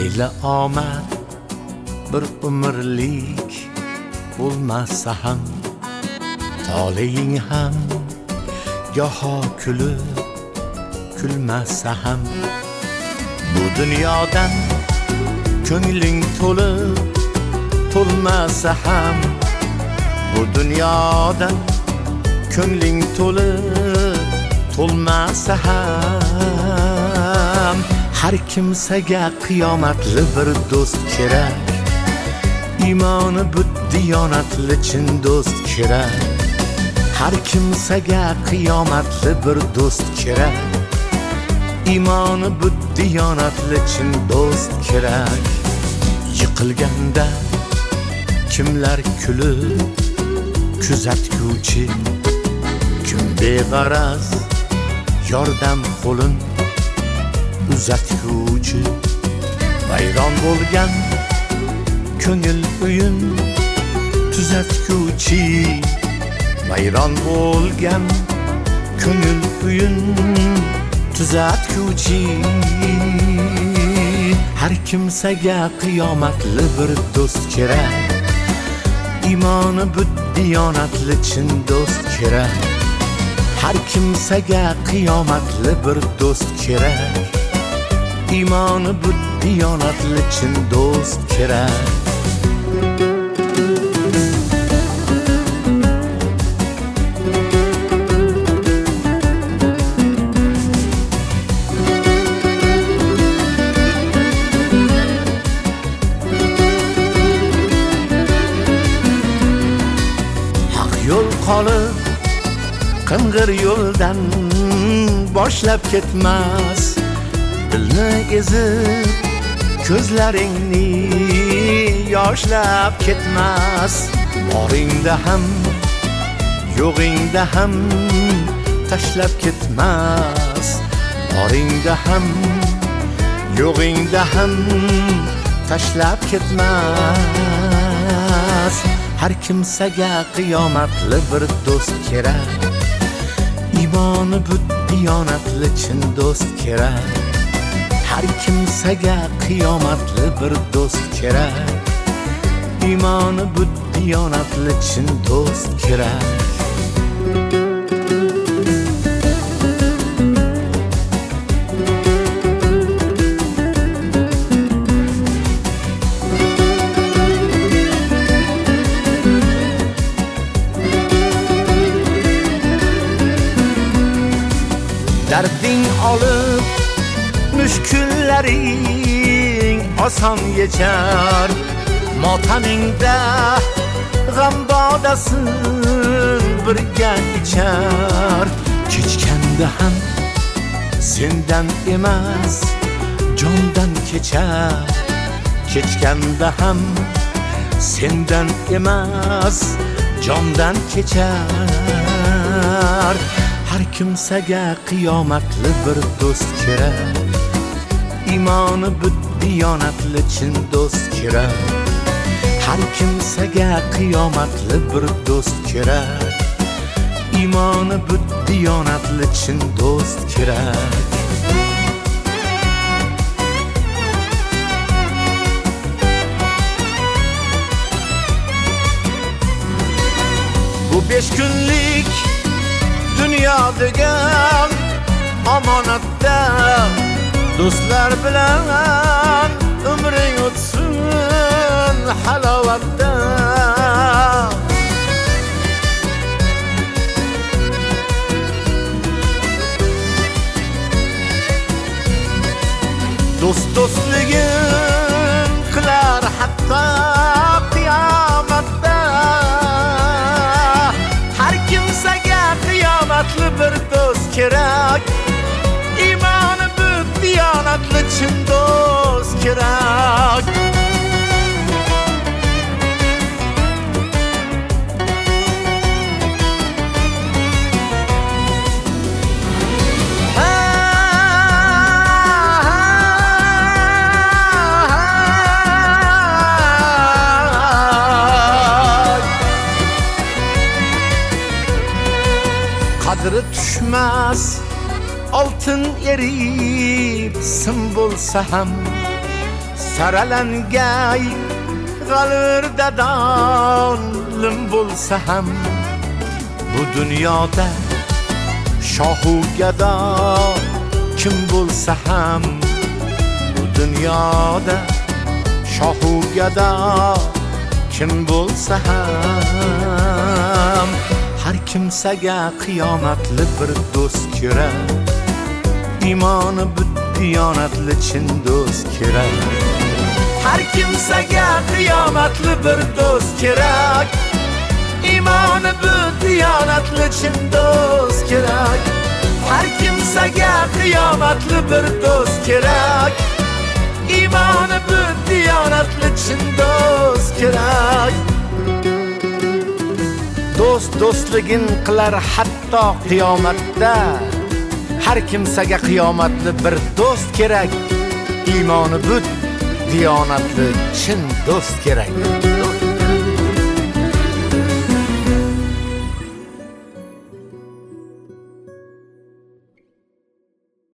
mayli omad bir umrlik bo'lmasa ham, toleing ham goho kulib kulmasa ham, bu dunyodan ko'ngling to'lib to'lmasa ham, bu dunyodan ko'ngling to'lib to'lmasa ham, har kimsaga qiyomatli bir do'st kerak, iymoni bu diyonatli chin do'st kerak. Har kimsaga qiyomatli bir do'st kerak, iymoni bu diyonatli chin do'st kerak. Yiqilganda kimlar kulib kuzatguvchi, kim beg'araz yordam qo'lin uzatguvchi, vayron bo'lgan ko'ngil uyun tuzatguvchi, vayron bo'lgan ko'ngil uyun tuzatguvchi. Har kimsaga qiyomatli bir do'st kerak, iymoni bu diyonatli chin do'st kerak. Har kimsaga qiyomatli bir do'st kerak, iymoni bu diyonatli chin do'st kerak. Yo'l qolib qing'ir yo'ldan boshlab ketmas, dilni ezib ko'zlaringni yoshlab ketmas. Boringda ham yo'g'ingda ham tashlab ketmas, boringda ham yo'g'ingda ham tashlab ketmas. Har kimsaga qiyomatli bir do'st kerak, iymoni bu diyonatli chin do'st kerak. Har kimsaga qiyomatli bir do'st kerak, iymoni bu diyonatli chin do'st kerak. Darding olib mushkullaring oson yechar, motamingda g'am bodasin birga ichar. Kechganda ham sendan emas jondan kechar, kechganda ham sendan emas jondan kechar. Har kimsaga qiyomatli bir do'st kerak, iymoni bu diyonatli chin do'st kerak. Har kimsaga qiyomatli bir do'st kerak, iymoni bu diyonatli chin do'st kerak. Bu 5 kunlik dünya degan omonatda do'stlar bilan umring o'tsin halovatda. Do'st do'stligin qilar hatto qiyomatda. Har kimsaga qiyomatli bir do'st kerak, iymoni bu diyonatli chin do'st kerak. Qadri tushmas oltin erib sim bo'lsa ham, saralangay g'alvirda dolim bo'lsa ham bu dunyoda shohu gado kim bo'lsa ham bu dunyoda shohu gado kim bo'lsa ham har kimsaga qiyomatli bir do'st kerak, iymoni diyonatli chin do'st kerak. Har kimsaga qiyomatli bir do'st kerak, iymoni diyonatli chin do'st kerak. Har kimsaga qiyomatli bir do'st kerak, iymoni diyonatli chin do'st kerak. Do'st do'stligin qilar hatto qiyomatda. Har kimsaga qiyomatli bir do'st kerak, iymoni diyonatli chin do'st kerak.